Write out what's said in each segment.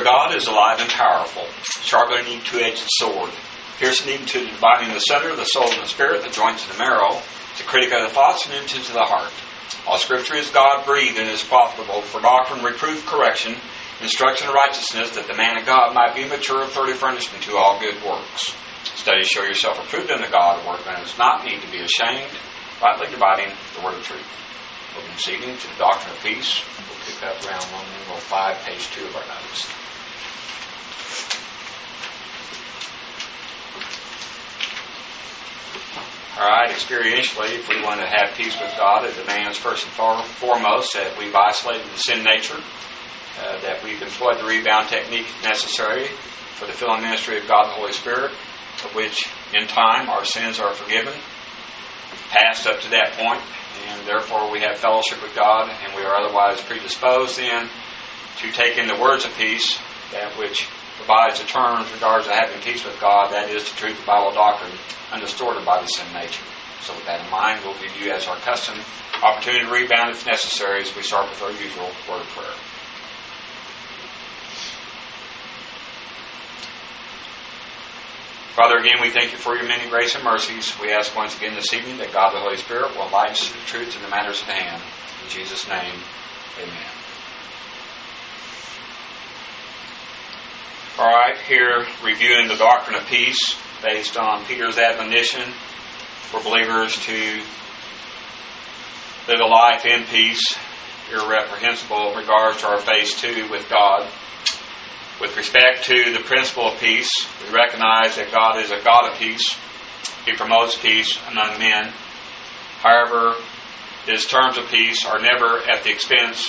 of God is alive and powerful, sharper than any two-edged sword, piercing even to the dividing of the center, the soul and the spirit, the joints and the marrow, to critic of the thoughts and intents of the heart. All Scripture is God-breathed and is profitable for doctrine, reproof, correction, instruction in righteousness, that the man of God might be mature, thoroughly furnished unto all good works. Study, show yourself approved unto God, a workman does not need to be ashamed, rightly dividing the word of truth. Moving this evening to the doctrine of peace. We'll pick up around Roman numeral 5, page 2 of our notes. Alright, experientially, if we want to have peace with God, it demands first and foremost that we've isolated the sin nature, that we've employed the rebound technique necessary for the filling ministry of God the Holy Spirit, of which in time our sins are forgiven, passed up to that point, and therefore we have fellowship with God, and we are otherwise predisposed then to take in the words of peace, that which provides the terms in regards to having peace with God, that is the truth of Bible doctrine, undistorted by the sin nature. So with that in mind, we'll give you, as our custom, opportunity to rebound if necessary as we start with our usual word of prayer. Father, again, we thank you for your many grace and mercies. We ask once again this evening that God the Holy Spirit will enlighten us to the truths and the matters at hand. In Jesus' name, amen. All right, here reviewing the doctrine of peace based on Peter's admonition for believers to live a life in peace, irreprehensible in regards to our phase 2 with God. With respect to the principle of peace, we recognize that God is a God of peace. He promotes peace among men. However, His terms of peace are never at the expense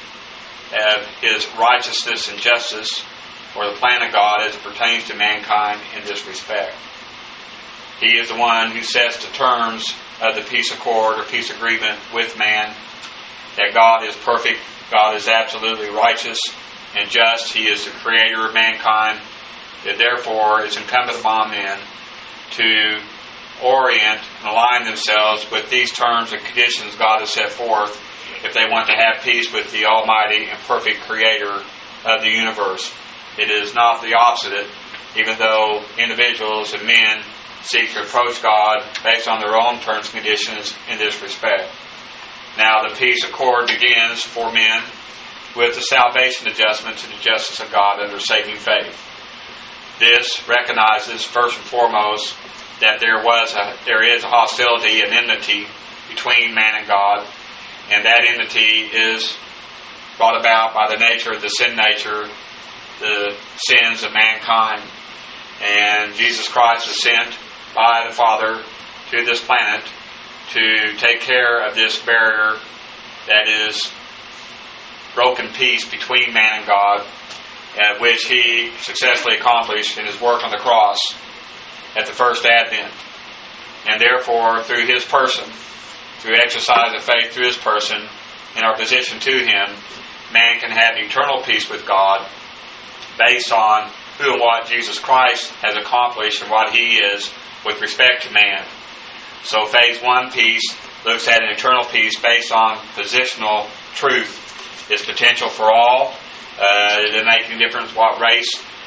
of His righteousness and justice, or the plan of God as it pertains to mankind in this respect. He is the one who sets the terms of the peace accord or peace agreement with man, that God is perfect, God is absolutely righteous and just. He is the creator of mankind, that therefore it's incumbent upon men to orient and align themselves with these terms and conditions God has set forth if they want to have peace with the almighty and perfect creator of the universe. It is not the opposite, even though individuals and men seek to approach God based on their own terms and conditions in this respect. Now, the peace accord begins for men with the salvation adjustment to the justice of God under saving faith. This recognizes, first and foremost, that there is a hostility and enmity between man and God, and that enmity is brought about by the nature of the sin nature, the sins of mankind. And Jesus Christ was sent by the Father to this planet to take care of this barrier that is broken peace between man and God, which He successfully accomplished in His work on the cross at the first advent. And therefore, through His person, through exercise of faith through His person, in our position to Him, man can have eternal peace with God based on who and what Jesus Christ has accomplished and what He is with respect to man. So phase 1 peace looks at an eternal peace based on positional truth. Its potential for all. It doesn't make any difference what race,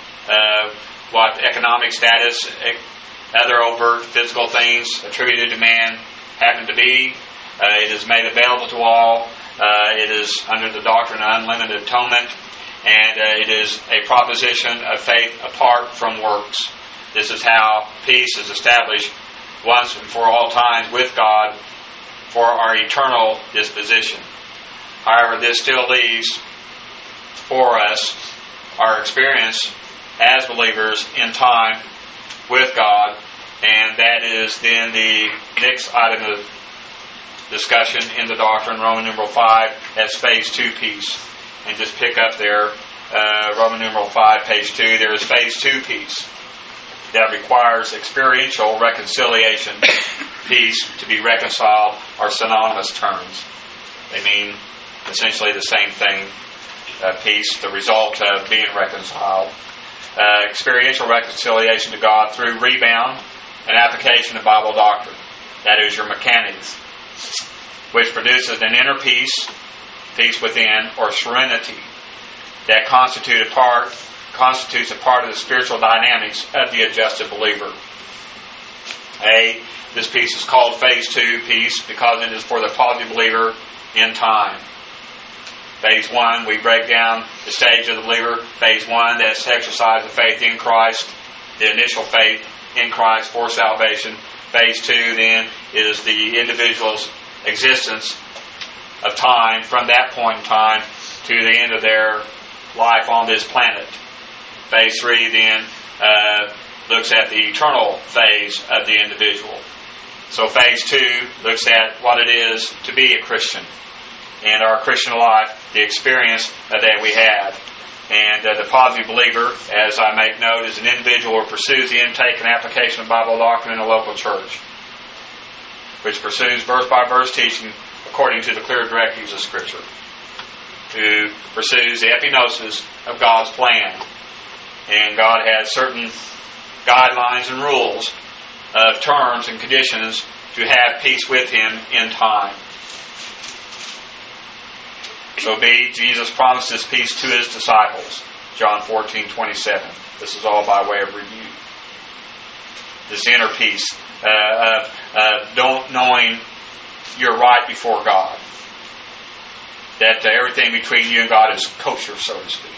what economic status, other overt physical things attributed to man happen to be. It is made available to all. It is under the doctrine of unlimited atonement. And it is a proposition of faith apart from works. This is how peace is established once and for all times with God for our eternal disposition. However, this still leaves for us our experience as believers in time with God, and that is then the next item of discussion in the doctrine, Roman numeral 5, as phase 2 peace. And just pick up there, Roman numeral 5, page 2, there is phase 2 peace that requires experiential reconciliation. Peace, to be reconciled, are synonymous terms. They mean essentially the same thing. Peace, the result of being reconciled. Experiential reconciliation to God through rebound and application of Bible doctrine. That is your mechanics, which produces an inner peace, peace within, or serenity, that constitute a part constitutes a part of the spiritual dynamics of the adjusted believer. This piece is called Phase 2 piece because it is for the positive believer in time. Phase 1, we break down the stage of the believer. Phase 1, that's exercise of faith in Christ, the initial faith in Christ for salvation. Phase 2, then, is the individual's existence of time from that point in time to the end of their life on this planet. Phase 3, then, looks at the eternal phase of the individual. So Phase 2 looks at what it is to be a Christian and our Christian life, the experience that we have. And the positive believer, as I make note, is an individual who pursues the intake and application of Bible doctrine in a local church, which pursues verse-by-verse teaching according to the clear directives of Scripture, who pursues the epignosis of God's plan. And God has certain guidelines and rules of terms and conditions to have peace with Him in time. So Jesus promised this peace to His disciples. John 14:27. This is all by way of review. This inner peace of knowing you're right before God. That everything between you and God is kosher, so to speak.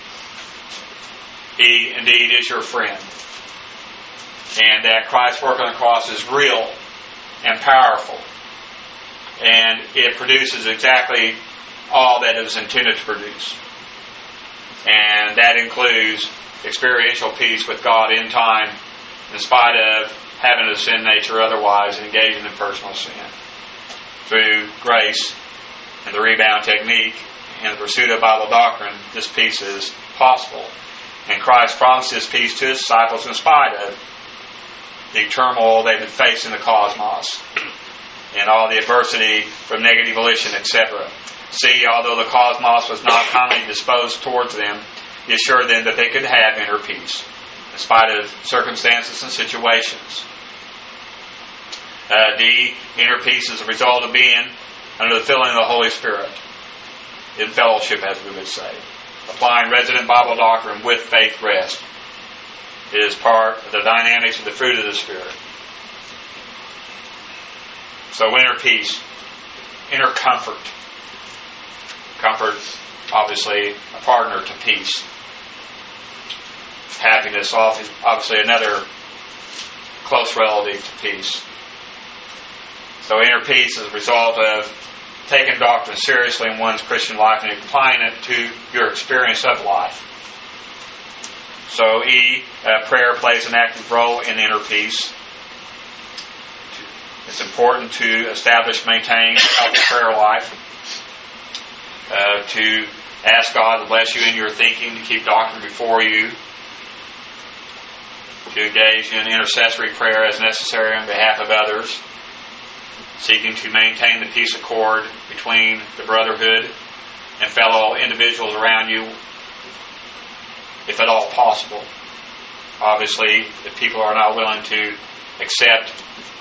He indeed is your friend. And that Christ's work on the cross is real and powerful. And it produces exactly all that it was intended to produce. And that includes experiential peace with God in time, in spite of having a sin nature otherwise and engaging in personal sin. Through grace and the rebound technique and the pursuit of Bible doctrine, this peace is possible. And Christ promised this peace to His disciples in spite of the turmoil they've been facing in the cosmos and all the adversity from negative volition, etc. See, although the cosmos was not kindly disposed towards them, He assured them that they could have inner peace in spite of circumstances and situations. Inner peace is a result of being under the filling of the Holy Spirit, in fellowship, as we would say, applying resident Bible doctrine with faith rest. It is part of the dynamics of the fruit of the Spirit. So inner peace, inner comfort. Comfort, obviously, a partner to peace. Happiness, obviously, another close relative to peace. So inner peace is a result of taking doctrine seriously in one's Christian life and applying it to your experience of life. So prayer plays an active role in inner peace. It's important to establish, maintain a healthy prayer life. To ask God to bless you in your thinking, to keep doctrine before you, to engage in intercessory prayer as necessary on behalf of others, seeking to maintain the peace accord between the brotherhood and fellow individuals around you, if at all possible. Obviously, if people are not willing to accept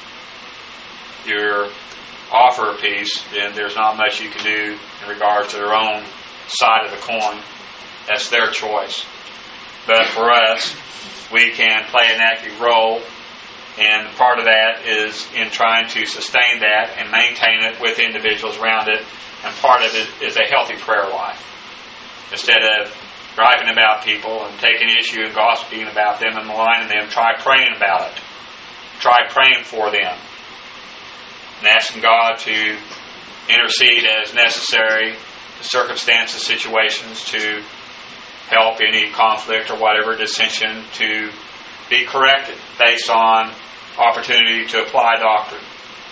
your offer of peace, then there's not much you can do in regards to their own side of the coin. That's their choice. But for us, we can play an active role, and part of that is in trying to sustain that and maintain it with individuals around it, and part of it is a healthy prayer life. Instead of griping about people and taking issue and gossiping about them and maligning them, try praying about it. Try praying for them. And asking God to intercede as necessary in circumstances, situations, to help any conflict or whatever dissension to be corrected based on opportunity to apply doctrine.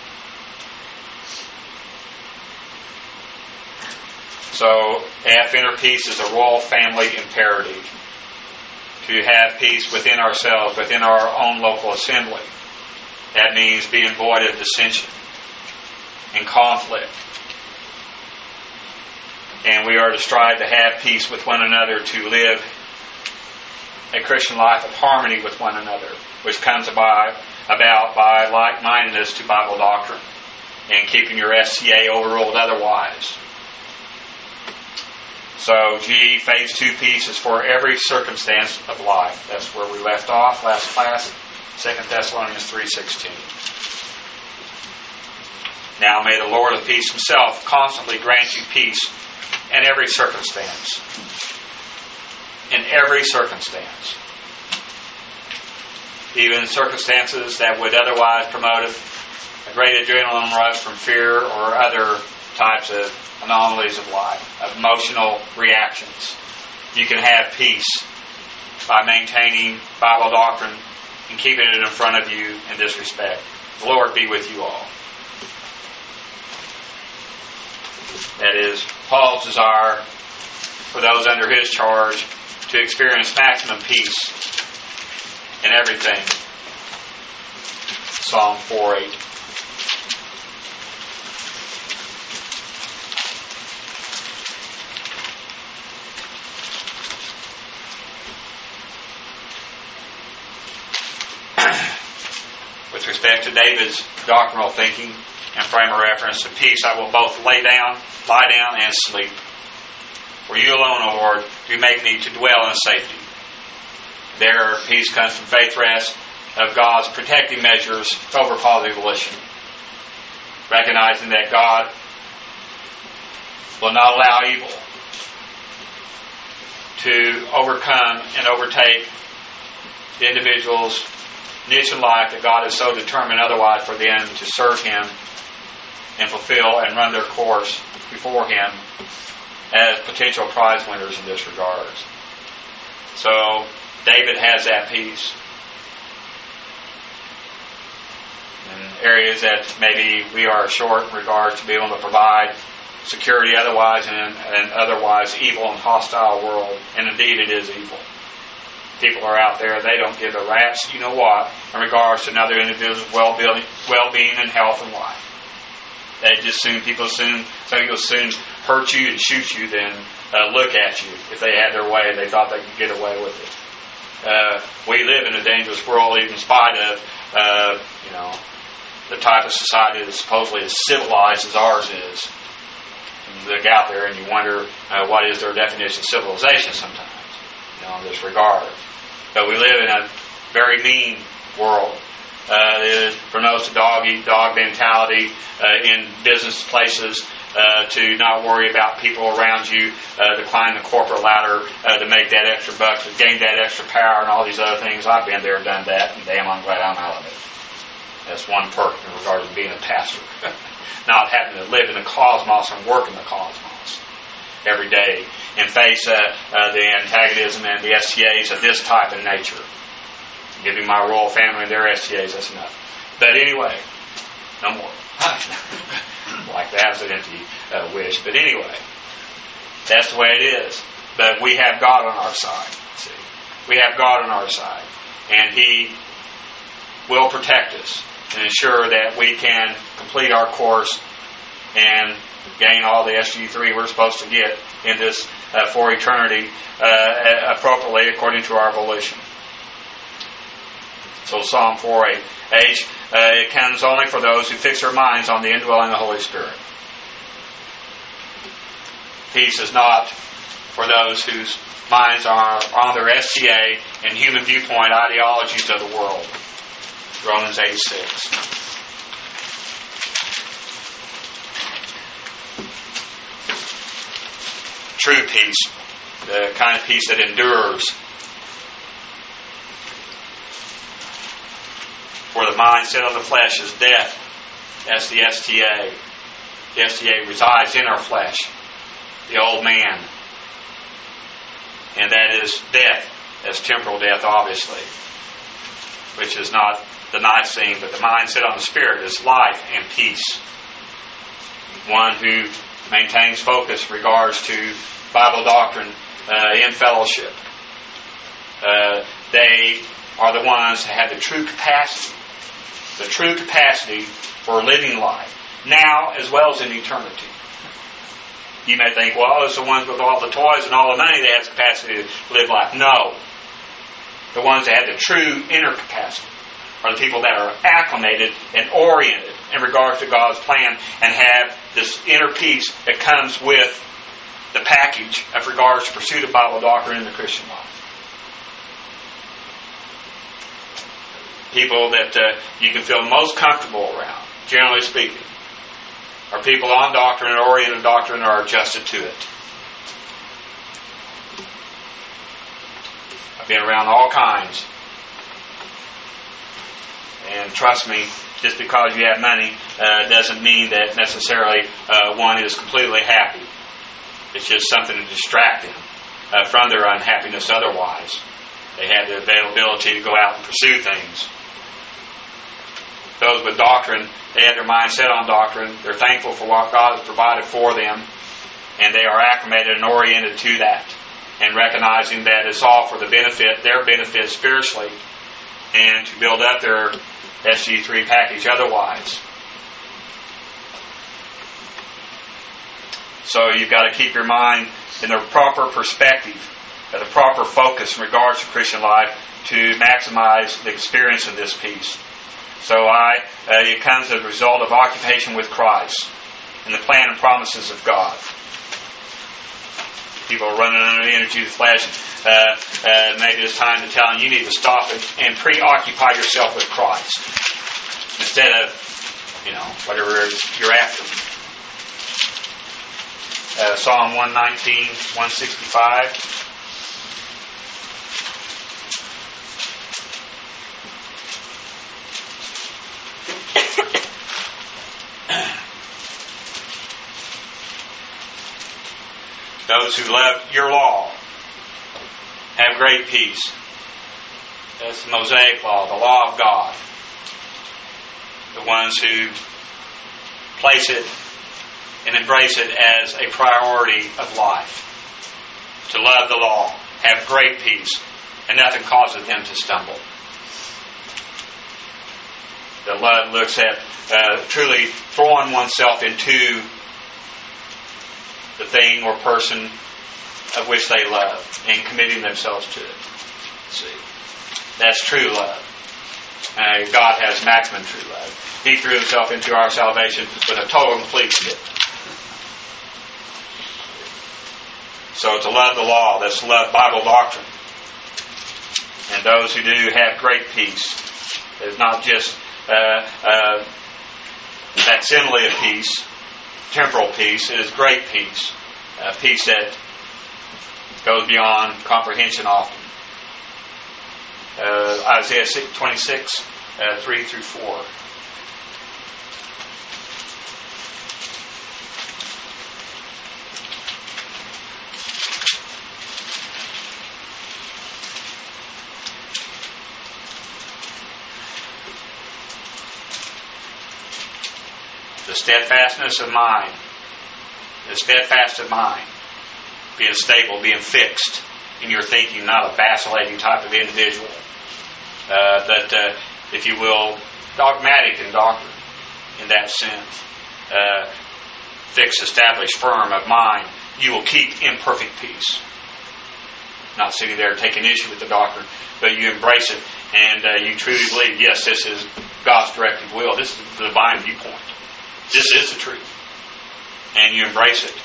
So, inner peace is a royal family imperative. To have peace within ourselves, within our own local assembly. That means being void of dissension and conflict. And we are to strive to have peace with one another, to live a Christian life of harmony with one another, which comes about by like-mindedness to Bible doctrine and keeping your SCA overruled otherwise. So G, phase 2 peace is for every circumstance of life. That's where we left off last class, 2 Thessalonians 3:16. Now may the Lord of peace himself constantly grant you peace in every circumstance. In every circumstance. Even circumstances that would otherwise promote a great adrenaline rush from fear or other types of anomalies of life, of emotional reactions. You can have peace by maintaining Bible doctrine and keeping it in front of you in this respect. The Lord be with you all. That is Paul's desire for those under his charge to experience maximum peace in everything. Psalm 4:8. With respect to David's doctrinal thinking and frame of reference to peace, I will both lie down, and sleep. For you alone, O Lord, do make me to dwell in safety. There, peace comes from faith rest of God's protecting measures over positive volition. Recognizing that God will not allow evil to overcome and overtake the individual's niche in life that God has so determined otherwise for them to serve Him and fulfill and run their course before Him as potential prize winners in this regard. So, David has that peace. In areas that maybe we are short in regard to being able to provide security otherwise in an otherwise evil and hostile world. And indeed it is evil. People are out there, they don't give a rat's you know what in regards to another individual's well-being and health and life. Some people soon hurt you and shoot you than look at you. If they had their way, they thought they could get away with it. We live in a dangerous world, even in spite of the type of society that supposedly as civilized as ours is. And you look out there and you wonder what is their definition of civilization sometimes, in this regard. But we live in a very mean world. It promotes a dog-eat-dog mentality in business places, to not worry about people around you, to climb the corporate ladder, to make that extra buck, to gain that extra power and all these other things. I've been there and done that, and damn, I'm glad I'm out of it. That's one perk in regard to being a pastor. Not having to live in the cosmos and work in the cosmos every day and face the antagonism and the STAs of this type of nature. Give me my royal family and their STAs, that's enough. But anyway, no more. Like that's an empty wish. But anyway, that's the way it is. But we have God on our side. See, we have God on our side. And He will protect us and ensure that we can complete our course and gain all the SG3 we're supposed to get in this for eternity appropriately according to our volition. So Psalm 4:8. H, it comes only for those who fix their minds on the indwelling of the Holy Spirit. Peace is not for those whose minds are on their STA and human viewpoint ideologies of the world. Romans 8:6. True peace, the kind of peace that endures. For the mind set on the flesh is death. That's the STA. The STA resides in our flesh, the old man. And that is death. That's temporal death, obviously, which is not the nice thing, but the mind set on the Spirit is life and peace. One who maintains focus in regards to Bible doctrine in fellowship. They are the ones that have the true capacity for living life, now as well as in eternity. You may think, well, it's the ones with all the toys and all the money that has capacity to live life. No. The ones that have the true inner capacity are the people that are acclimated and oriented in regards to God's plan and have this inner peace that comes with the package of regards to pursuit of Bible doctrine in the Christian life. People that you can feel most comfortable around, generally speaking, are people on doctrine and oriented doctrine or are adjusted to it. I've been around all kinds. And trust me, just because you have money doesn't mean that necessarily one is completely happy. It's just something to distract them from their unhappiness otherwise. They have the availability to go out and pursue things. Those with doctrine, they have their mind set on doctrine. They're thankful for what God has provided for them. And they are acclimated and oriented to that. And recognizing that it's all for the benefit, their benefit spiritually, and to build up their SG3 package otherwise. So you've got to keep your mind in the proper perspective, the proper focus in regards to Christian life to maximize the experience of this peace. So it comes as a result of occupation with Christ and the plan and promises of God. People are running under the energy of the flesh. Maybe it's time to tell them you need to stop and preoccupy yourself with Christ instead of, whatever you're after. Psalm 119, 165. Those who love your law have great peace. That's the Mosaic law, the law of God. The ones who place it and embrace it as a priority of life. To love the law, have great peace, and nothing causes them to stumble. The love looks at truly throwing oneself into the thing or person of which they love and committing themselves to it. See, that's true love. God has maximum true love. He threw himself into our salvation with a total and complete commitment. So to love the law, that's to love Bible doctrine. And those who do have great peace. It's not just facsimile of peace, temporal peace. It is great peace. Peace that goes beyond comprehension often. Isaiah 26, 3 through 4. The steadfastness of mind. The steadfast of mind. Being stable, being fixed in your thinking, not a vacillating type of individual. But if you will, dogmatic in doctrine in that sense. Fixed, established, firm of mind. You will keep in perfect peace. Not sitting there taking issue with the doctrine, but you embrace it and you truly believe, yes, this is God's directive will. This is the divine viewpoint. This is the truth. And you embrace it.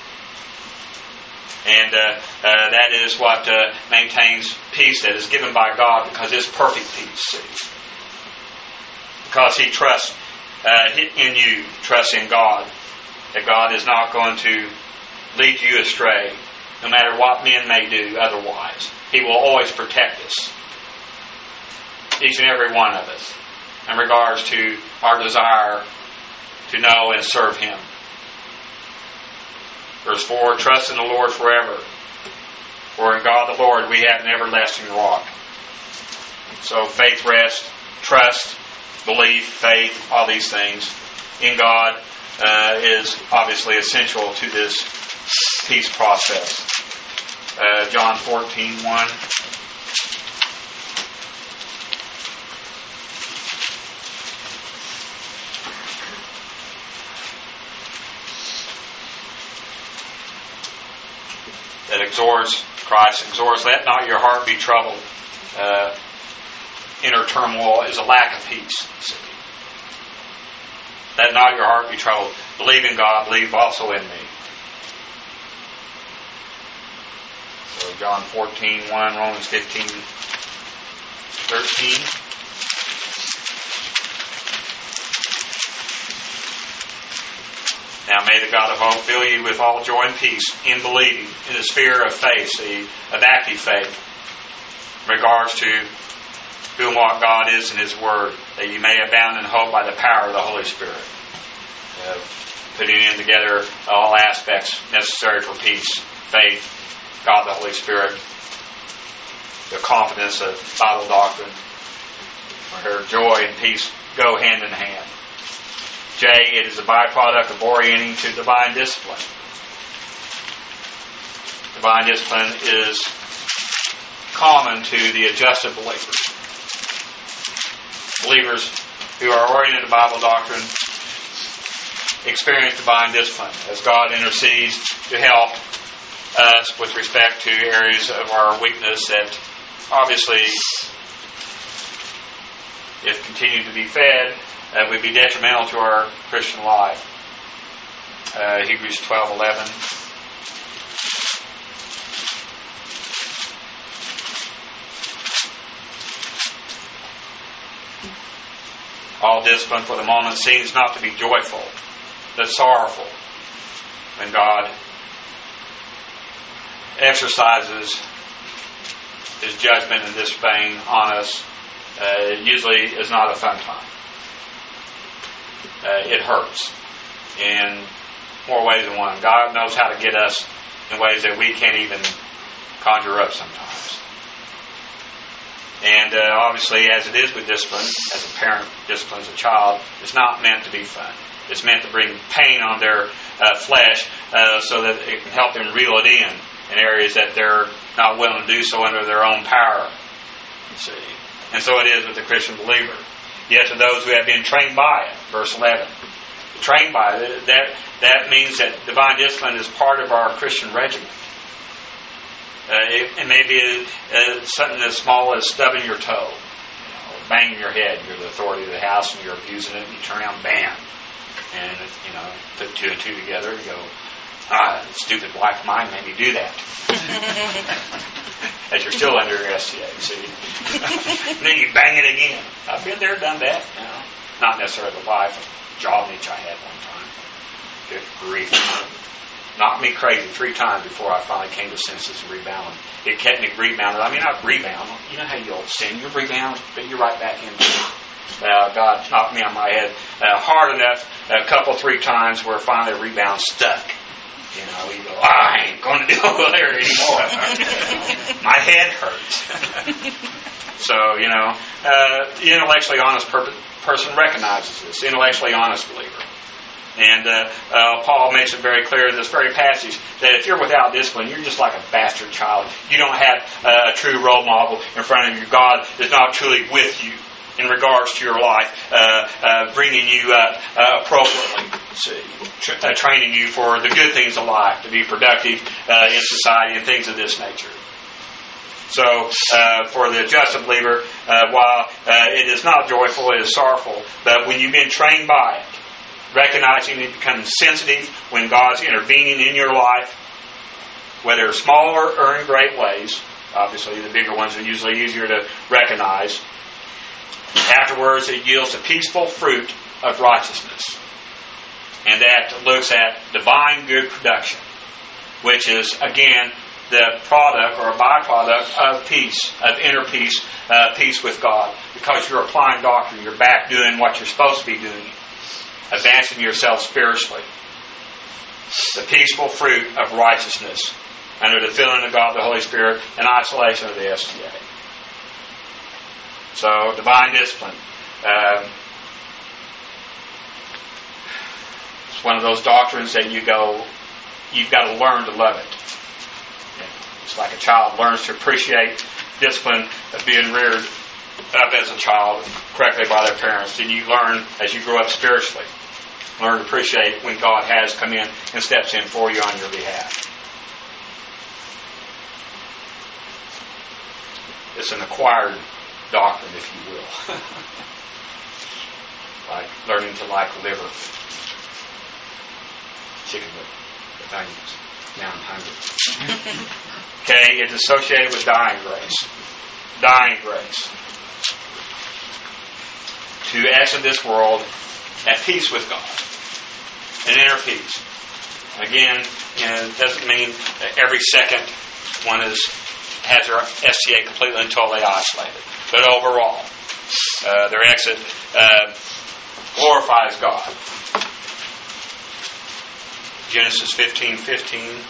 And that is what maintains peace that is given by God, because it's perfect peace. See? Because he trusts in you, trusts in God, that God is not going to lead you astray, no matter what men may do otherwise. He will always protect us, each and every one of us, in regards to our desire to know and serve Him. Verse 4, trust in the Lord forever. For in God the Lord we have an everlasting rock. So faith, rest, trust, belief, faith, all these things in God is obviously essential to this peace process. John 14:1. That exhorts, Christ exhorts, let not your heart be troubled. Inner turmoil is a lack of peace. Let not your heart be troubled. Believe in God, believe also in me. John 14:1, Romans 15:13. Now may the God of hope fill you with all joy and peace in believing, in the sphere of faith, of active faith, in regards to who and what God is in His Word, that you may abound in hope by the power of the Holy Spirit. Putting in together all aspects necessary for peace, faith, God the Holy Spirit, the confidence of Bible doctrine, where joy and peace go hand in hand. J, it is a byproduct of orienting to divine discipline. Divine discipline is common to the adjusted believers. Believers who are oriented to Bible doctrine experience divine discipline as God intercedes to help us with respect to areas of our weakness that obviously, if continued to be fed, would be detrimental to our Christian life. Hebrews 12:11. All discipline for the moment seems not to be joyful, but sorrowful when God exercises His judgment in this vein on us. It usually is not a fun time. It hurts in more ways than one. God knows how to get us in ways that we can't even conjure up sometimes. And obviously, as it is with discipline, as a parent disciplines a child, it's not meant to be fun. It's meant to bring pain on their flesh so that it can help them reel it in areas that they're not willing to do so under their own power. You see. And so it is with the Christian believer. Yet to those who have been trained by it, verse 11. Trained by it, that means that divine discipline is part of our Christian regimen. It may be something as small as stubbing your toe, banging your head. You're the authority of the house and you're abusing it, and you turn around, bam. And, put two and two together and go, stupid wife of mine made me do that. As you're still under your STA, see? And then you bang it again. I've been there, done that. Not necessarily the wife, a job niche I had one time. Good grief. Knocked me crazy 3 times before I finally came to senses and rebounded. It kept me rebounded. I mean, not rebound. You know how you old sin. You rebound, but you're right back into it. God knocked me on my head hard enough, 3 times where finally the rebound stuck. You go, I ain't going to do it there anymore. My head hurts. So, the intellectually honest person recognizes this. The intellectually honest believer. And Paul makes it very clear in this very passage that if you're without discipline, you're just like a bastard child. You don't have a true role model in front of you. God is not truly with you in regards to your life, bringing you up appropriately, training you for the good things of life, to be productive in society and things of this nature. So, for the adjusted believer, while it is not joyful, it is sorrowful, but when you've been trained by it, recognizing and becoming sensitive when God's intervening in your life, whether small or in great ways, obviously the bigger ones are usually easier to recognize. Afterwards, it yields a peaceful fruit of righteousness. And that looks at divine good production, which is, again, the product or a byproduct of peace, of inner peace, peace with God. Because you're applying doctrine, you're back doing what you're supposed to be doing, advancing yourself spiritually. The peaceful fruit of righteousness under the filling of God the Holy Spirit and isolation of the STA. So, divine discipline. It's one of those doctrines that you've got to learn to love it. It's like a child learns to appreciate discipline of being reared up as a child correctly by their parents. Then you learn, as you grow up spiritually, learn to appreciate when God has come in and steps in for you on your behalf. It's an acquired doctrine, if you will. Like learning to like liver, chicken with onions. Now I'm hungry. Okay, it's associated with dying grace. Dying grace. To exit this world at peace with God. An inner peace. Again, it doesn't mean that every second one has their STA completely and totally isolated. But overall, their exit glorifies God. Genesis 15:15.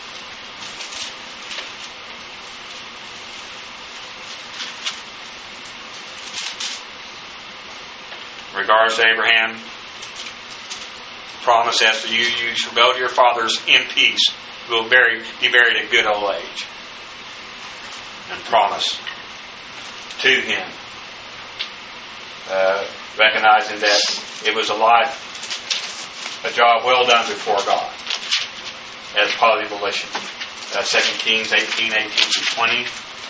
In regards to Abraham, promise after you shall go to your fathers in peace. You will be buried in good old age. And promise to him, recognizing that it was a job well done before God, as positive volition. 2 Kings 18:18-20.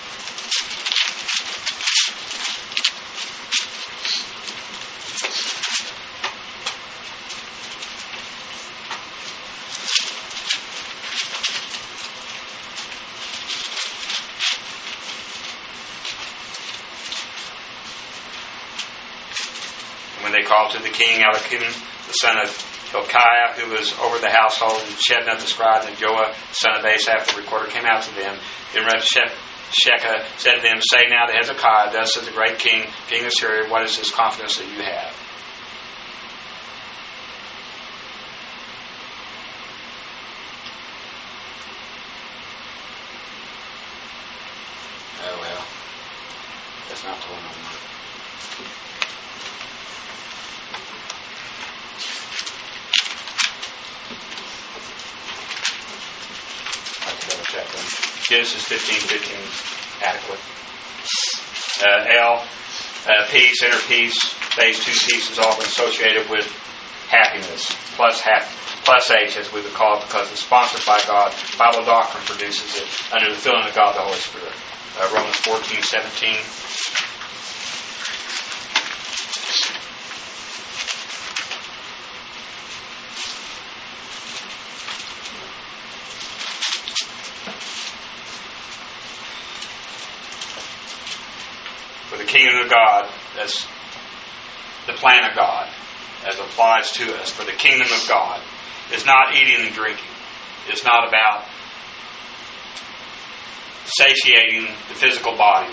When they called to the king, Eliakim, the son of Hilkiah, who was over the household, and Shebna the scribe, and Joah, the son of Asaph, the recorder, came out to them. Then Rabshakeh said to them, Say now to Hezekiah, Thus says the great king of Syria, what is this confidence that you have? Oh well, that's not the one I want. Genesis 15:15, adequate. L, peace, inner peace. Phase 2 peace is often associated with happiness, plus H, as we would call it, because it's sponsored by God. Bible doctrine produces it under the filling of God, the Holy Spirit. Romans 14:17. The kingdom of God, that's the plan of God as it applies to us. For the kingdom of God is not eating and drinking. It's not about satiating the physical body,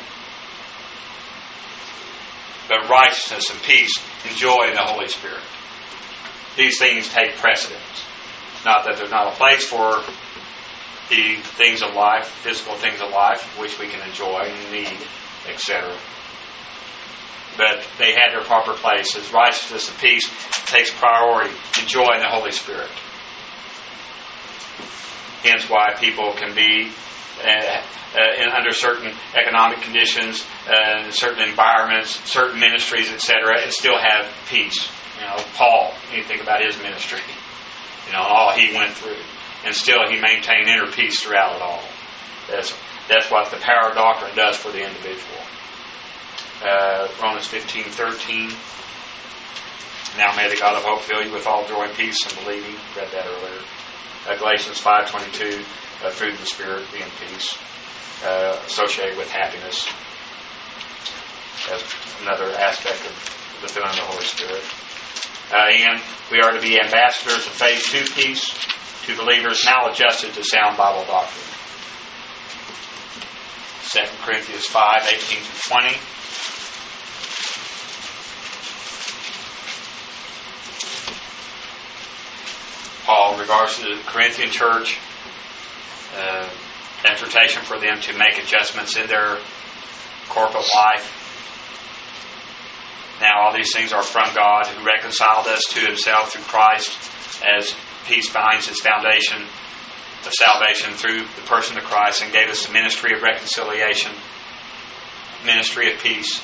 but righteousness and peace and joy in the Holy Spirit. These things take precedence. It's not that there's not a place for the things of life, physical things of life, which we can enjoy and need, etc. But they had their proper places. Righteousness and peace takes priority and joy in the Holy Spirit. Hence why people can be under certain economic conditions, certain environments, certain ministries, etc., and still have peace. Paul, you think about his ministry, all he went through, and still he maintained inner peace throughout it all. That's what the power of doctrine does for the individual. Romans 15:13. Now may the God of hope fill you with all joy and peace in believing. Read that earlier. Galatians 5:22. Through the Spirit be in peace. Associated with happiness as another aspect of the filling of the Holy Spirit. And we are to be ambassadors of phase 2 peace to believers now adjusted to sound Bible doctrine. 2 Corinthians 5:18-20. Paul, in regards to the Corinthian church, exhortation for them to make adjustments in their corporate life. Now, all these things are from God, who reconciled us to Himself through Christ, as peace finds its foundation of salvation through the person of Christ, and gave us the ministry of reconciliation, ministry of peace.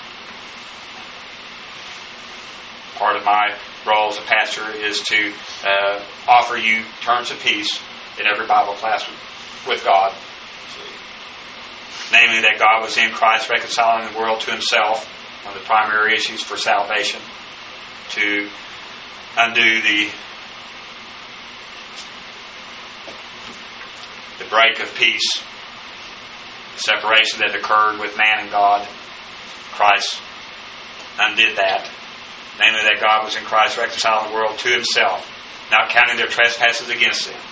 Part of my role as a pastor is to offer you terms of peace in every Bible class with God. Namely, that God was in Christ reconciling the world to Himself, one of the primary issues for salvation, to undo the the break of peace, the separation that occurred with man and God. Christ undid that. Namely, that God was in Christ reconciling the world to Himself, not counting their trespasses against them.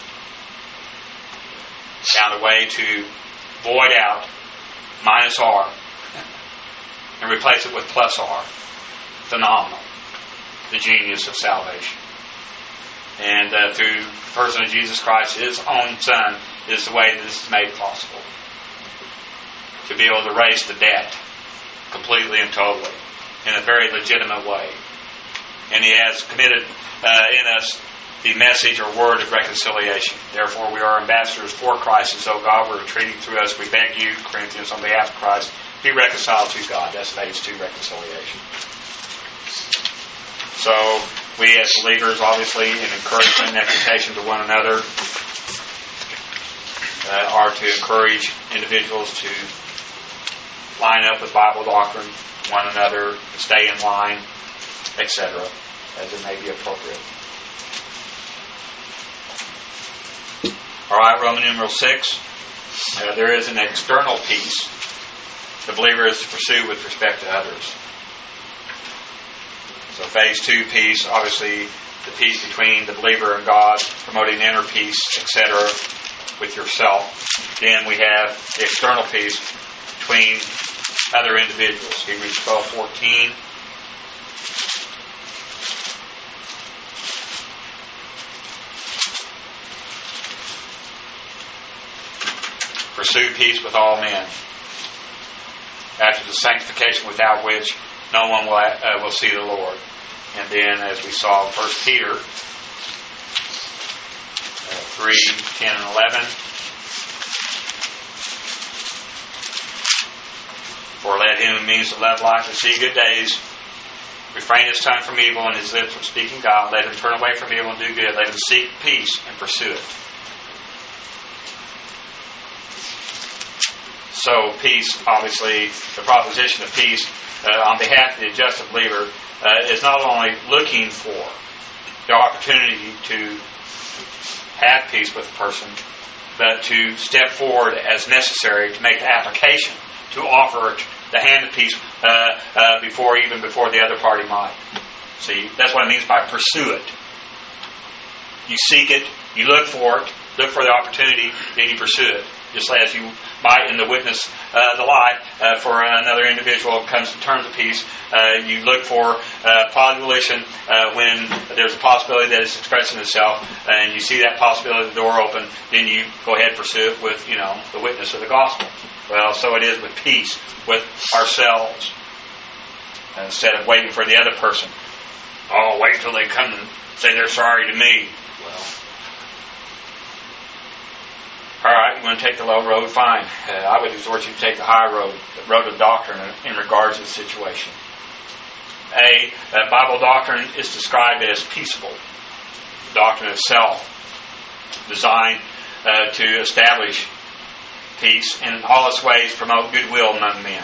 Found a way to void out minus R and replace it with plus R. Phenomenal. The genius of salvation. And through the person of Jesus Christ, His own Son, is the way that this is made possible. To be able to erase the debt completely and totally in a very legitimate way. And He has committed in us the message or word of reconciliation. Therefore, we are ambassadors for Christ, as though God were entreating through us. We beg you, Corinthians, on behalf of Christ, be reconciled to God. That's phase 2 reconciliation. So, we as believers, obviously, in encouragement and exhortation to one another, are to encourage individuals to line up with Bible doctrine, one another, stay in line, etc., as it may be appropriate. Alright, Roman numeral 6. There is an external peace the believer is to pursue with respect to others. So phase 2 peace, obviously the peace between the believer and God, promoting inner peace, etc., with yourself. Then we have the external peace between other individuals. Hebrews 12:14. Pursue peace with all men, after the sanctification without which no one will see the Lord. And then, as we saw in 1 Peter 3:10 and 11, for let him who means to love life and see good days refrain his tongue from evil and his lips from speaking guile. Let him turn away from evil and do good. Let him seek peace and pursue it. So peace, obviously, the proposition of peace on behalf of the adjusted believer is not only looking for the opportunity to have peace with a person, but to step forward as necessary to make the application, to offer the hand of peace before the other party might. See, that's what it means by pursue it. You seek it, you look for it, look for the opportunity, then you pursue it. Just as you might in the witness the lie for another individual comes to terms of peace, you look for volition when there's a possibility that it's expressing itself, and you see that possibility, the door open, then you go ahead and pursue it with, the witness of the gospel. Well, so it is with peace, with ourselves. Instead of waiting for the other person. Oh, wait till they come and say they're sorry to me. Well, alright, you want to take the low road? Fine. I would exhort you to take the high road, the road of doctrine in regards to the situation. Bible doctrine is described as peaceable. The doctrine itself, designed to establish peace and in all its ways promote goodwill among men.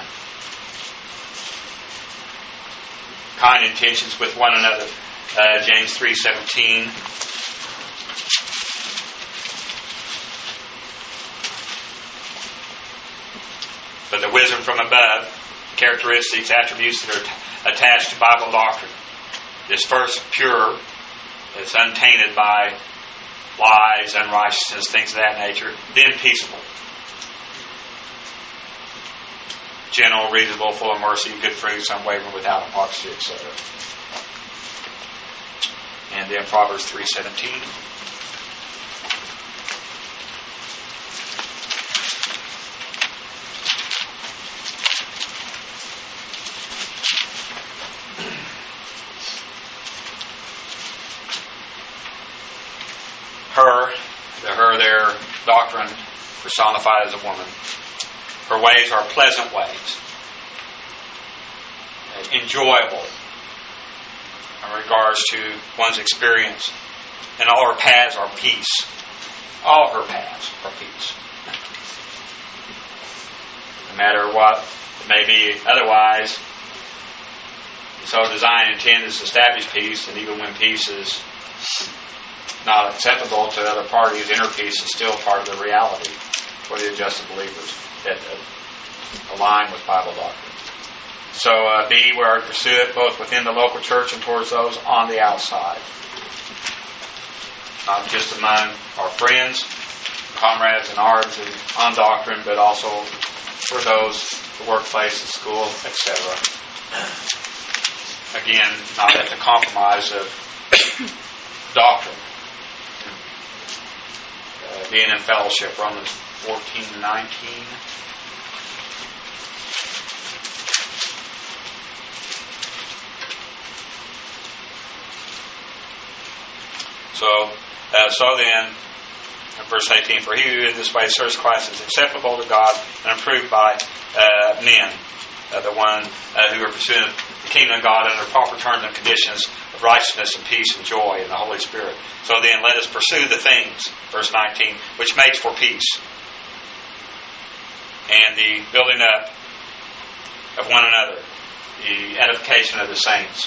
Kind intentions with one another. James 3:17. But the wisdom from above, characteristics, attributes that are attached to Bible doctrine, is first pure, it's untainted by lies, unrighteousness, things of that nature, then peaceable. Gentle, reasonable, full of mercy, good fruits, unwavering, without hypocrisy, etc. And then Proverbs 3:17. Her there, doctrine personified as a woman. Her ways are pleasant ways, enjoyable in regards to one's experience, and all her paths are peace. All her paths are peace. No matter what it may be otherwise, so design and intend is to establish peace, and even when peace is not acceptable to other parties, inner peace is still part of the reality for the adjusted believers that align with Bible doctrine. So B, we are to pursue it both within the local church and towards those on the outside. Not just among our friends, comrades, and arts and on doctrine, but also for those, the workplace, the school, etc. Again, not at the compromise of doctrine. Being in fellowship, Romans 14:19. So then, verse 18, for he who in this way serves Christ is acceptable to God and approved by men, the one who are pursuing the kingdom of God under proper terms and conditions of righteousness and peace and joy in the Holy Spirit. So then, let us pursue the things, verse 19, which makes for peace and the building up of one another, the edification of the saints.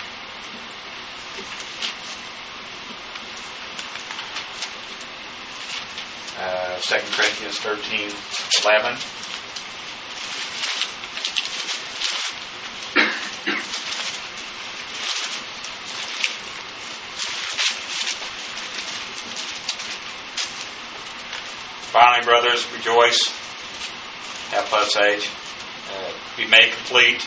2 Corinthians 13:11. Finally, brothers, rejoice, have blood sage, be made complete,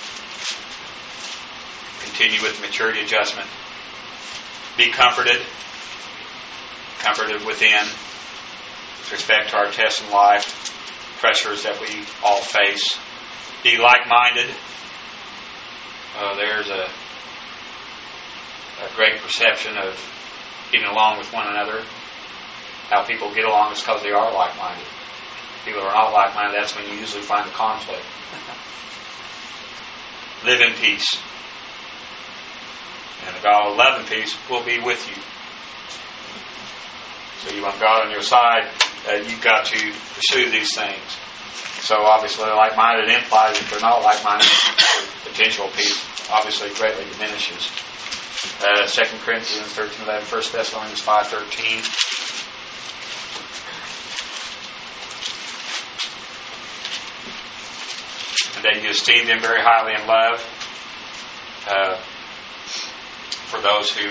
continue with maturity adjustment, be comforted within, with respect to our tests in life, pressures that we all face. Be like-minded. There's a great perception of getting along with one another. How people get along is because they are like-minded. People who are not like-minded, that's when you usually find the conflict. Live in peace. And the God of love and peace will be with you. So you want God on your side, you've got to pursue these things. So obviously like-minded implies if they're not like-minded, potential peace obviously greatly diminishes. 2 Corinthians 13:11, 1 Thessalonians 5:13. And that you esteem them very highly in love for those who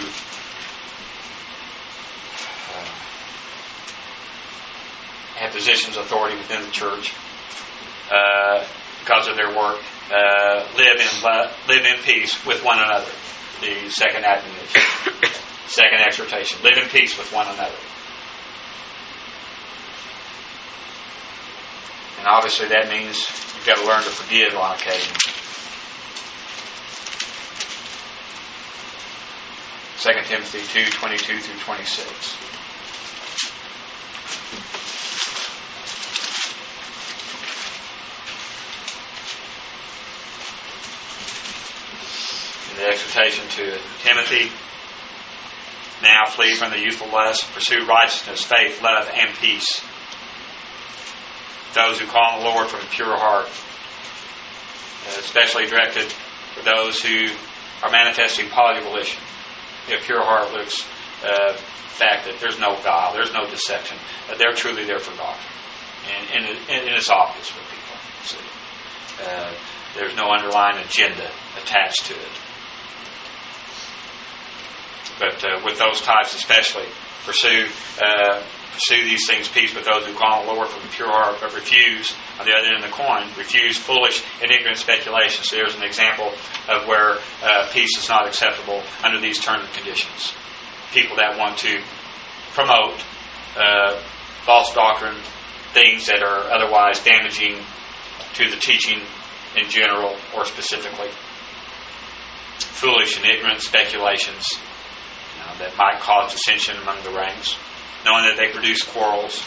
have positions of authority within the church because of their work. Live in peace with one another. The second admonition, second exhortation. Live in peace with one another. And obviously that means you've got to learn to forgive on occasion. 2 Timothy 2:22-26. The exhortation to Timothy, now flee from the youthful lust, pursue righteousness, faith, love, and peace. Those who call on the Lord from a pure heart, especially directed for those who are manifesting poly volition. A pure heart looks the fact that there's no guile, there's no deception. They're truly there for God. And it's obvious for people. See. There's no underlying agenda attached to it. But with those types especially, pursue these things, peace with those who call on the Lord from a pure heart, but refuse, on the other end of the coin, refuse foolish and ignorant speculation. So there's an example of where peace is not acceptable under these terms and conditions. People that want to promote false doctrine, things that are otherwise damaging to the teaching in general or specifically. Foolish and ignorant speculations that might cause dissension among the ranks, knowing that they produce quarrels.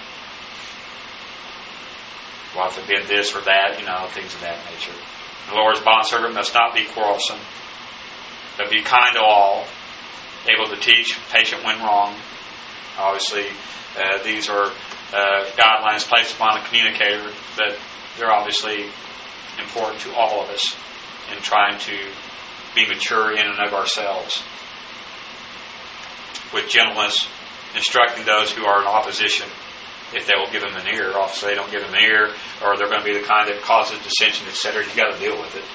Well, if it been this or that, things of that nature. The Lord's bondservant must not be quarrelsome, but be kind to all, able to teach, patient when wrong. Obviously, these are guidelines placed upon a communicator, but they're obviously important to all of us in trying to be mature in and of ourselves. with gentleness, instructing those who are in opposition, if they will give them an ear. Obviously, they don't give them an ear, or they're going to be the kind that causes dissension, etc. You've got to deal with it.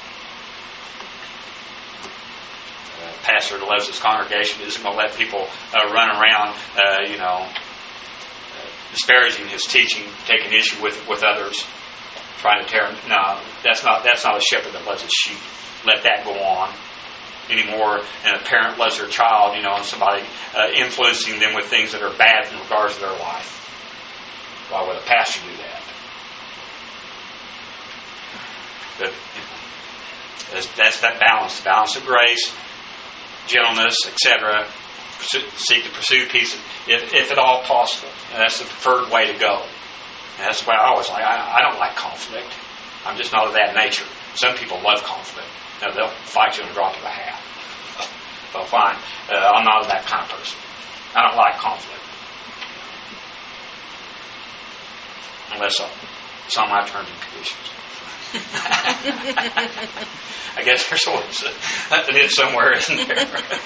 Pastor that loves his congregation isn't going to let people run around, disparaging his teaching, taking issue with others, trying to tear him. No, that's not a shepherd that loves his sheep. Let that go on. Anymore, and a parent loves their child, and somebody influencing them with things that are bad in regards to their life. Why would a pastor do that? But that's that balance of grace, gentleness, etc. Seek to pursue peace, if at all possible. And that's the preferred way to go. And that's why I always like. I don't like conflict. I'm just not of that nature. Some people love conflict. Now, they'll fight you in a drop of a hat. Well, fine. I'm not that kind of person. I don't like conflict. Unless it's on my terms and conditions. I guess there's always an if somewhere, isn't there?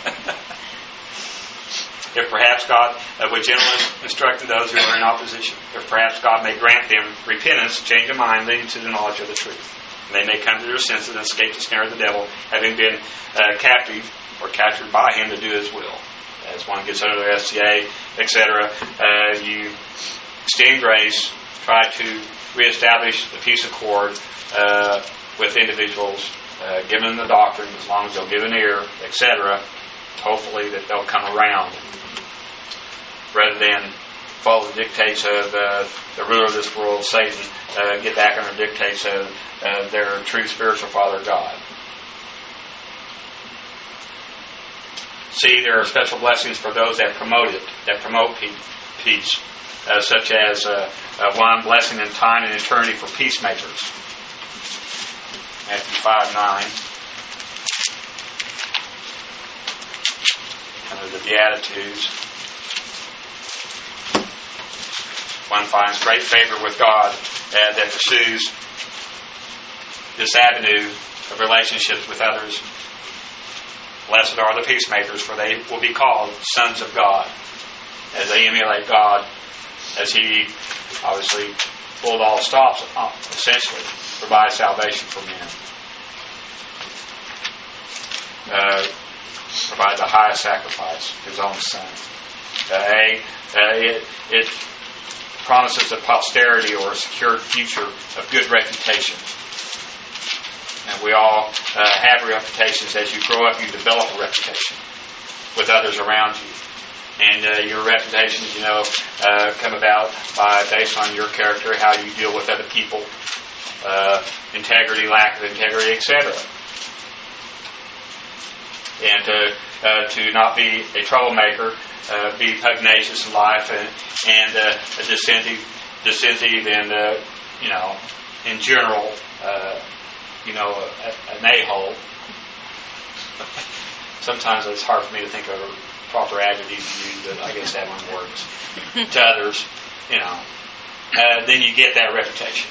If perhaps God, with gentleness, instructing those who are in opposition, if perhaps God may grant them repentance, change of mind, leading to the knowledge of the truth. They may come to their senses and escape the snare of the devil, having been captive or captured by him to do his will. As one gets under their SCA, etc., you extend grace, try to reestablish the peace accord with individuals, give them the doctrine, as long as they'll give an ear, etc., hopefully that they'll come around, rather than follow the dictates of the ruler of this world, Satan, get back on the dictates of their true spiritual Father God. See, there are special blessings for those that promote peace, such as one blessing in time and eternity for peacemakers. Matthew 5:9. Under the Beatitudes, one finds great favor with God that pursues this avenue of relationships with others. Blessed are the peacemakers, for they will be called sons of God, as they emulate God, as He obviously pulled all stops, essentially, provide salvation for men. Provide the highest sacrifice, His own Son. It promises a posterity or a secured future of good reputation. And we all have reputations. As you grow up, you develop a reputation with others around you. And your reputations, come about based on your character, how you deal with other people, integrity, lack of integrity, etc. And to not be a troublemaker, be pugnacious in life, and a dissentive, and in general, an a-hole. Sometimes it's hard for me to think of a proper adjective to use, but I guess that one works. To others, then you get that reputation.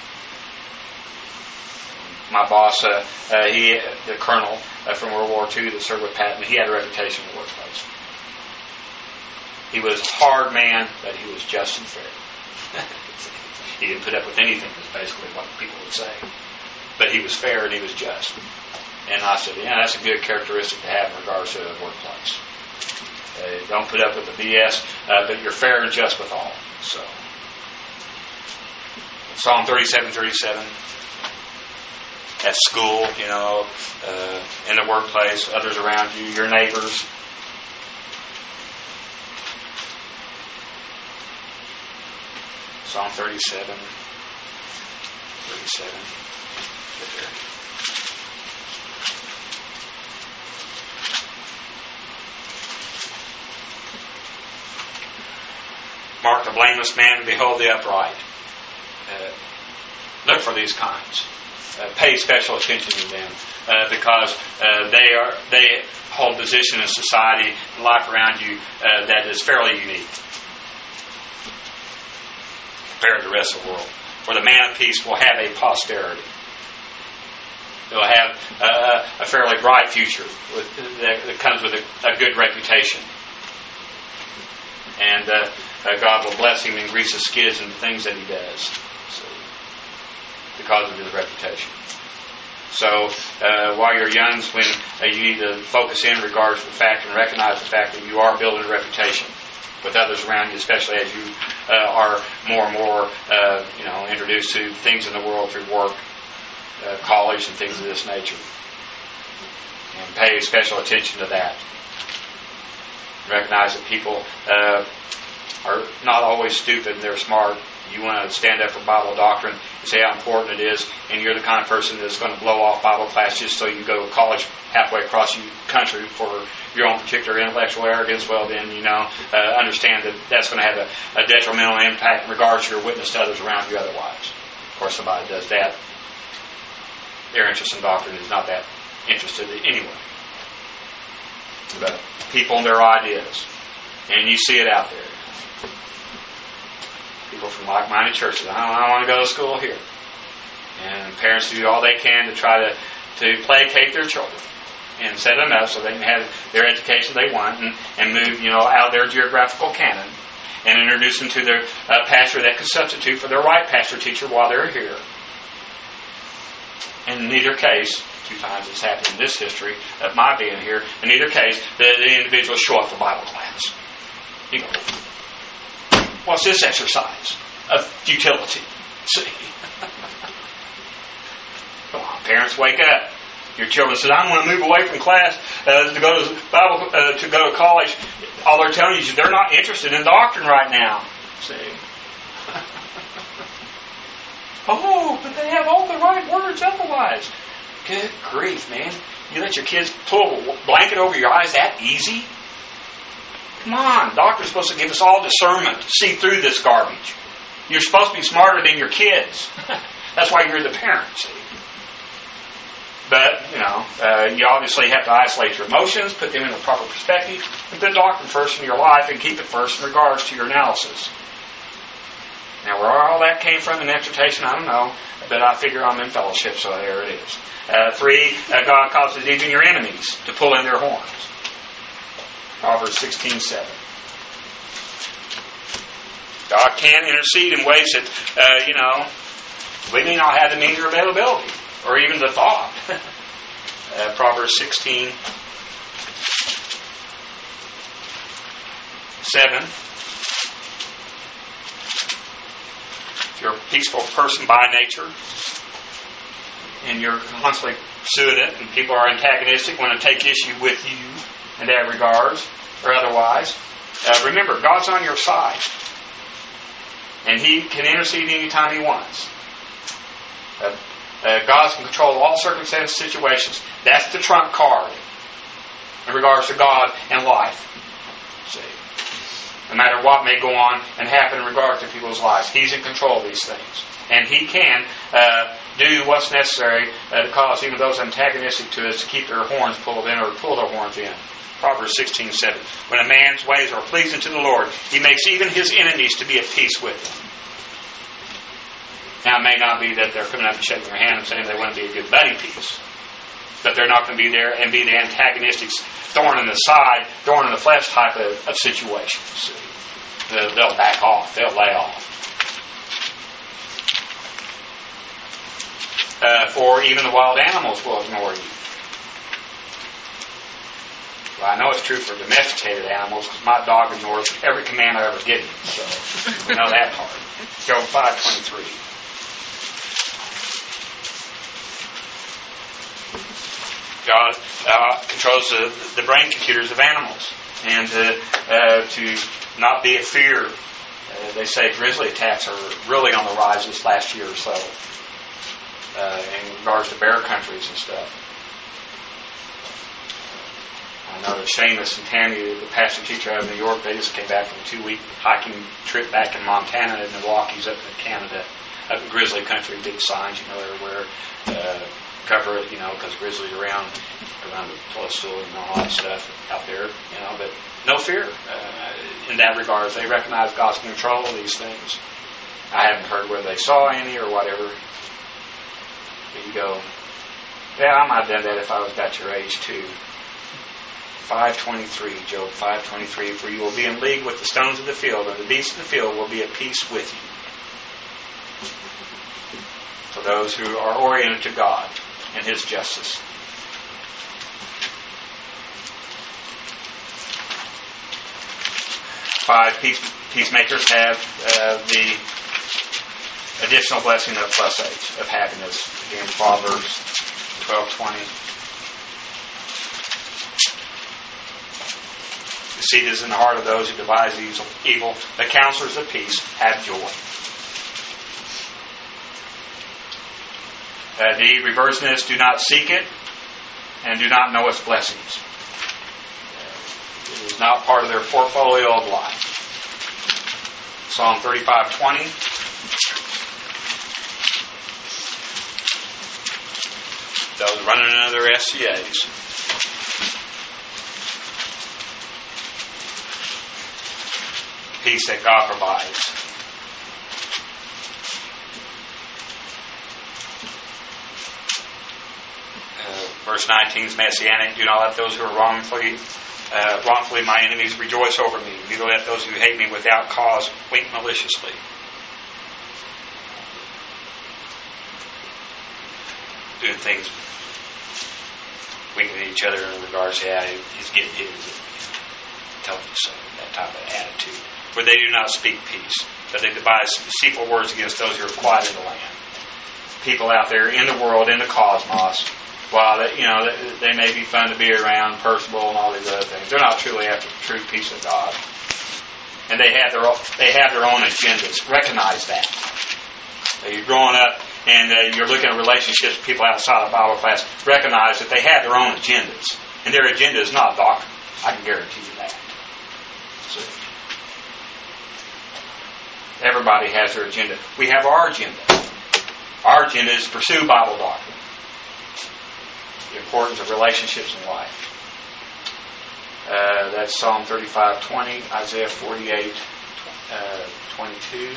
My boss, the colonel from World War II that served with Patton, he had a reputation in the workplace. He was a hard man, but he was just and fair. He didn't put up with anything, is basically what people would say. But he was fair and he was just. And I said, that's a good characteristic to have in regards to the workplace. Don't put up with the BS, but you're fair and just with all. So, Psalm 37:37. At school, in the workplace, others around you, your neighbors. Psalm 37. Get there. Mark the blameless man and behold the upright. Look for these kinds. Pay special attention to them because they hold position in society and life around you that is fairly unique compared to the rest of the world. For the man of peace will have a posterity. It will have a fairly bright future that comes with a good reputation. And God will bless him and grease his skids in the things that he does. So, because of his reputation. So, while you're young, when you need to focus in regards to the fact and recognize the fact that you are building a reputation with others around you, especially as you are more and more, introduced to things in the world through work, college, and things of this nature. And pay special attention to that. Recognize that people are not always stupid and they're smart. You want to stand up for Bible doctrine and say how important it is, and you're the kind of person that's going to blow off Bible class just so you go to college halfway across the country for your own particular intellectual arrogance. Well, then, understand that that's going to have a detrimental impact in regards to your witness to others around you otherwise. Of course, somebody does that. Their interest in doctrine is not that interested anyway. But people and their ideas. And you see it out there. People from like-minded churches. I want to go to school here. And parents do all they can to try to placate their children and set them up so they can have their education they want and move, out of their geographical canon and introduce them to their pastor that could substitute for their right pastor teacher while they're here. In neither case, 2 times it's happened in this history of my being here, in neither case, the individuals show up for Bible class. You go, what's this exercise of futility? See? Come on, parents, wake up. Your children said, I want to move away from class to go to Bible to go to college. All they're telling you is they're not interested in doctrine right now. See? Oh, but they have all the right words otherwise. Good grief, man. You let your kids pull a blanket over your eyes that easy? Come on. Doctor's supposed to give us all discernment to see through this garbage. You're supposed to be smarter than your kids. That's why you're the parent, see? But, you obviously have to isolate your emotions, put them in the proper perspective, and put doctrine first in your life and keep it first in regards to your analysis. Now, where all that came from in exhortation, I don't know, but I figure I'm in fellowship, so there it is. 3, God causes even your enemies to pull in their horns. Proverbs 16:7. God can intercede in ways that, we may not have the means or availability, or even the thought. Proverbs 16:7. If you're a peaceful person by nature, and you're constantly pursuing it, and people are antagonistic, want to take issue with you in that regards, or otherwise, remember, God's on your side. And He can intercede anytime He wants. God's in control of all circumstances, situations. That's the trump card in regards to God and life. See, no matter what may go on and happen in regards to people's lives, He's in control of these things. And He can do what's necessary to cause even those antagonistic to us to keep their horns pulled in or pull their horns in. Proverbs 16:7. When a man's ways are pleasing to the Lord, He makes even his enemies to be at peace with him. Now, it may not be that they're coming up and shaking their hand and saying they want to be a good buddy piece, but they're not going to be there and be the antagonistic thorn in the side, thorn in the flesh type of situations. They'll back off. They'll lay off. For even the wild animals will ignore you. Well, I know it's true for domesticated animals because my dog ignores every command I ever give him. So we know that part. Job 5:23. God controls the brain computers of animals, and to not be a fear. They say grizzly attacks are really on the rise this last year or so in regards to bear countries and stuff. I know that Seamus and Tammy, the pastor teacher out of New York, they just came back from a 2-week hiking trip back in Montana and Milwaukee's up in Canada, up in grizzly country, big signs, everywhere. Cover it, because grizzlies around the Toadstool and all that stuff out there, but no fear in that regard. They recognize God's control of these things. I haven't heard whether they saw any or whatever. But you go, yeah, I might have done that if I was about your age too. 5:23, Job 5:23, for you will be in league with the stones of the field, and the beasts of the field will be at peace with you. For those who are oriented to God and His justice. Five, peacemakers have the additional blessing of plus age, of happiness. Again, Proverbs 12:20. Deceit is in the heart of those who devise evil. The counselors of peace have joy. D, reversing this, do not seek it and do not know its blessings. It is not part of their portfolio of life. Psalm 35:20. Those running into their SCAs. Peace that God provides. Verse 19 is messianic. Do not let those who are wrongfully my enemies rejoice over me. Neither let those who hate me without cause wink maliciously. Doing things, winking at each other in regards to, he's getting his, telling you so, that type of attitude. For they do not speak peace, but they devise deceitful words against those who are quiet in the land. People out there in the world, in the cosmos, while they may be fun to be around, personable and all these other things, they're not truly after the true peace of God. And they have their own agendas. Recognize that. You're growing up and you're looking at relationships with people outside of Bible class. Recognize that they have their own agendas, and their agenda is not doctrine. I can guarantee you that. So, everybody has their agenda. We have our agenda. Our agenda is to pursue Bible doctrine. The importance of relationships in life. That's Psalm 35:20, Isaiah 48:22.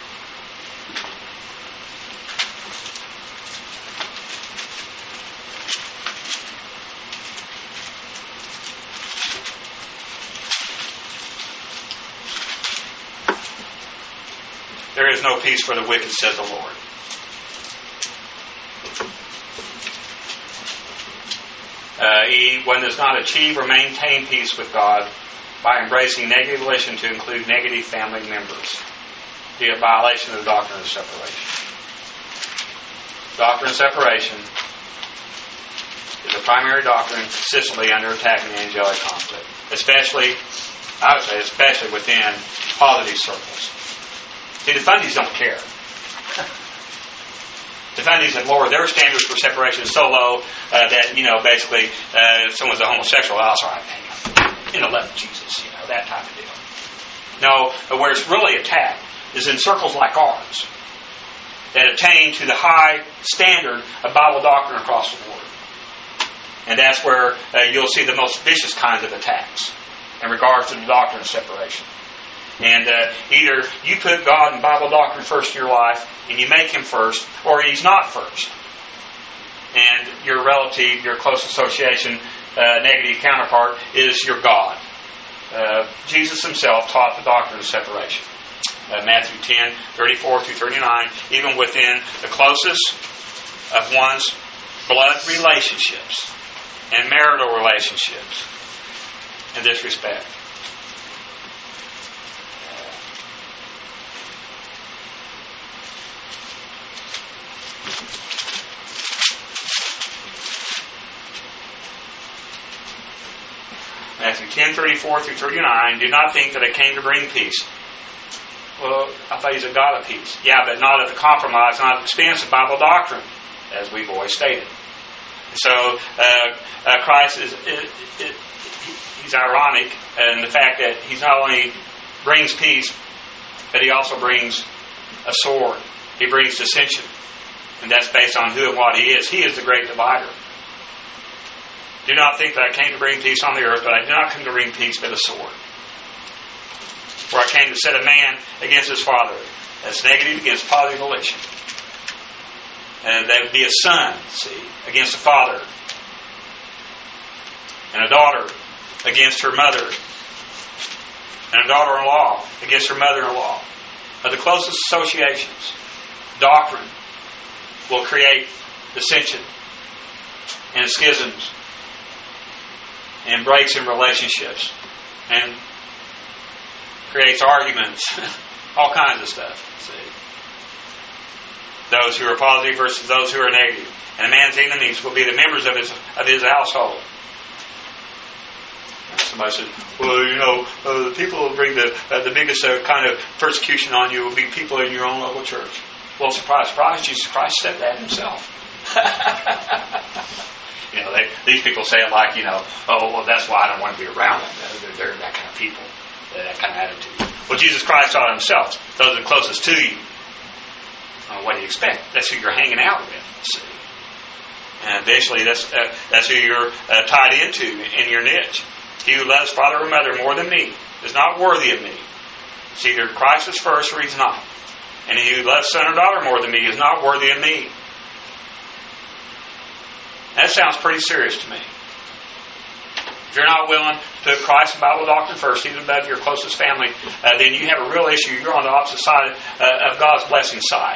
There is no peace for the wicked, says the Lord. One does not achieve or maintain peace with God by embracing negative relation to include negative family members. Be a violation of the doctrine of separation. Doctrine of separation is a primary doctrine consistently under attack in the angelic conflict, especially within positive circles. See, the fundies don't care. The fundies have lowered their standards for separation so low that, basically, if someone's a homosexual, oh, sorry, in the love of Jesus, that type of deal. No, but where it's really attacked is in circles like ours that attain to the high standard of Bible doctrine across the board. And that's where you'll see the most vicious kinds of attacks in regards to the doctrine of separation. And either you put God and Bible doctrine first in your life, and you make Him first, or He's not first. And your relative, your close association, negative counterpart is your God. Jesus Himself taught the doctrine of separation. Matthew 10:34-39, even within the closest of one's blood relationships and marital relationships in this respect. Matthew 10:34-39, do not think that I came to bring peace. Well, I thought He's a God of peace. Yeah, but not at the compromise, not at the expense of Bible doctrine, as we've always stated. So, Christ He's ironic in the fact that He not only brings peace, but He also brings a sword. He brings dissension. And that's based on who and what He is. He is the great divider. Do not think that I came to bring peace on the earth, but I did not come to bring peace but a sword. For I came to set a man against his father. That's negative against positive relation. And that would be a son, against a father. And a daughter against her mother, and a daughter-in-law against her mother-in-law. Of the closest associations, doctrine will create dissension and schisms and breaks in relationships and creates arguments, all kinds of stuff. See? Those who are positive versus those who are negative. And a man's enemies will be the members of his household. Somebody says, well, the people who bring the biggest kind of persecution on you will be people in your own local church. Well, surprise, surprise, Jesus Christ said that himself. These people say it like, oh, well, that's why I don't want to be around them. They're that kind of people, that kind of attitude. Well, Jesus Christ taught himself, those are closest to you. What do you expect? That's who you're hanging out with. See? And eventually, that's who you're tied into in your niche. He who loves father or mother more than me is not worthy of me. It's either Christ is first or he's not. And he who loves son or daughter more than me is not worthy of me. That sounds pretty serious to me. If you're not willing to put Christ and Bible doctrine first, even above your closest family, then you have a real issue. You're on the opposite side of God's blessing side.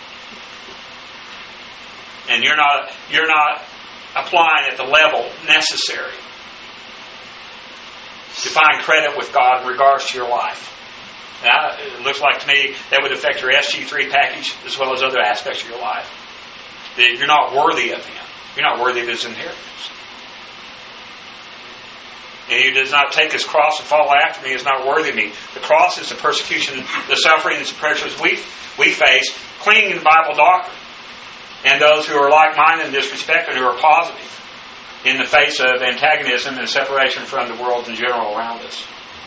And you're not applying at the level necessary to find credit with God in regards to your life. Now, it looks like to me that would affect your SG3 package as well as other aspects of your life. That you're not worthy of Him. You're not worthy of His inheritance. And He does not take His cross and follow after me is not worthy of me. The cross is the persecution, the suffering, and the pressures we face, clinging to Bible doctrine. And those who are like-minded in this respect and who are positive in the face of antagonism and separation from the world in general around us.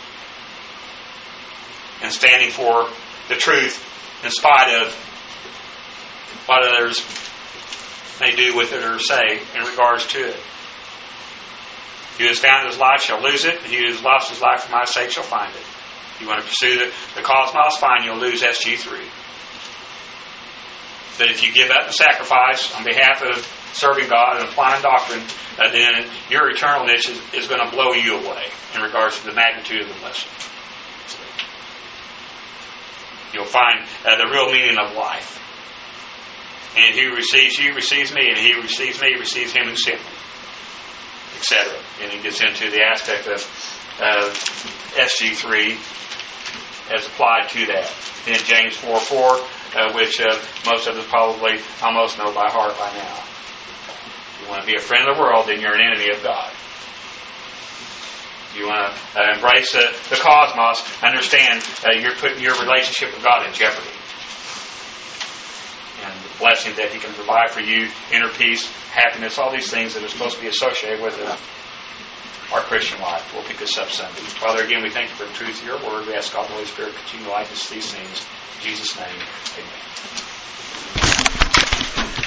And standing for the truth in spite of what others may do with it or say in regards to it. He who has found his life shall lose it, and he who has lost his life for my sake shall find it. If you want to pursue the cosmos, fine, you'll lose SG3. But if you give up the sacrifice on behalf of serving God and applying doctrine, then your eternal niche is going to blow you away in regards to the magnitude of the blessing. You'll find the real meaning of life. And he who receives you receives me, and he who receives me receives him who sent me, etc. And he gets into the aspect of SG3 as applied to that. Then James 4:4, which most of us probably almost know by heart by now. If you want to be a friend of the world, then you're an enemy of God. You want to embrace the cosmos, understand you're putting your relationship with God in jeopardy. And the blessing that He can provide for you, inner peace, happiness, all these things that are supposed to be associated with our Christian life. We'll pick this up Sunday. Father, again, we thank You for the truth of Your Word. We ask God, the Holy Spirit, continue to light us these things. In Jesus' name, amen.